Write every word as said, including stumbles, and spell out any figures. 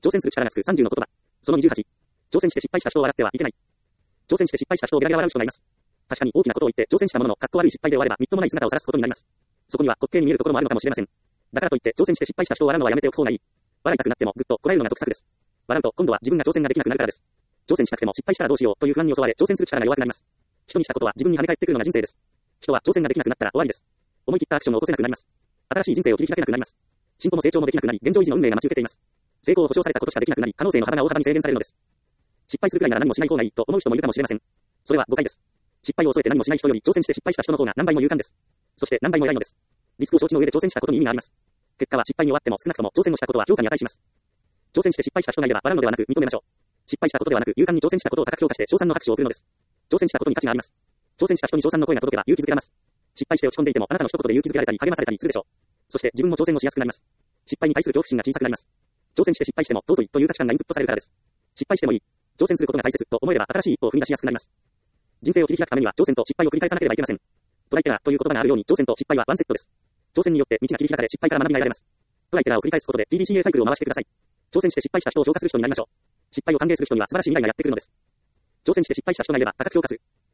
挑戦する力がつくさんじゅうの言葉。そのにじゅうはち。挑戦して失敗した人を笑ってはいけない。挑戦して失敗した人をゲラゲラ笑う人がいます。確かに大きなことを言って挑戦したものの、かっこ悪い失敗で終われば、みっともない姿を晒すことになります。そこには滑稽に見えるところもあるのかもしれません。だからといって挑戦して失敗した人を笑うのはやめておく方がいい。笑いたくなってもぐっとこらえるのが得策です。笑うと今度は自分が挑戦ができなくなるからです。挑戦したくても失敗したらどうしようという不安に襲われ、挑戦する力が弱くなります。人にしたことは自分に跳ね返ってくるのが人生です。人は挑戦ができなくなったら終わりです。思い切ったアクションを起こせなくなります。新しい人生を切り開けなくなります。進歩も成長もできなくなり、現状維持の運命が待ち受けています。成功を保証されたことしかできなくなり、可能性の幅が大幅に制限されるのです。失敗するくらいなら何もしない方がいいと思う人もいるかもしれません。それは誤解です。失敗を恐れて何もしない人より挑戦して失敗した人の方が何倍も勇敢です。そして何倍も偉いのです。リスクを承知の上で挑戦したことに意味があります。結果は失敗に終わっても少なくとも挑戦をしたことは評価に値します。挑戦して失敗した人がいれば笑うのではなく認めましょう。失敗したことではなく勇敢に挑戦したことを高く評価して称賛の拍手を送るのです。挑戦したことに価値があります。挑戦した人に称賛の声が届けば勇気づけられます。失敗して落ち込んでいてもあなたの一言で勇気づけられたり励まされたりするでしょう。そして自分も挑戦をしやすくなります。失敗に対する恐怖心が小さくなります。挑戦して失敗しても尊いという価値観がインプットされるからです。失敗してもいい。挑戦することが大切と思えれば新しい一歩を踏み出しやすくなります。人生を切り開くためには挑戦と失敗を繰り返さなければいけません。トライテラーという言葉があるように挑戦と失敗はワンセットです。挑戦によって道が切り開かれ失敗から学びが得られます。トライテラーを繰り返すことで ピーディーシーエー サイクルを回してください。挑戦して失敗した人を評価する人になりましょう。失敗を歓迎する人には素晴らしい未来がやってくるのです。挑戦して失敗した人がいれば高く評価する。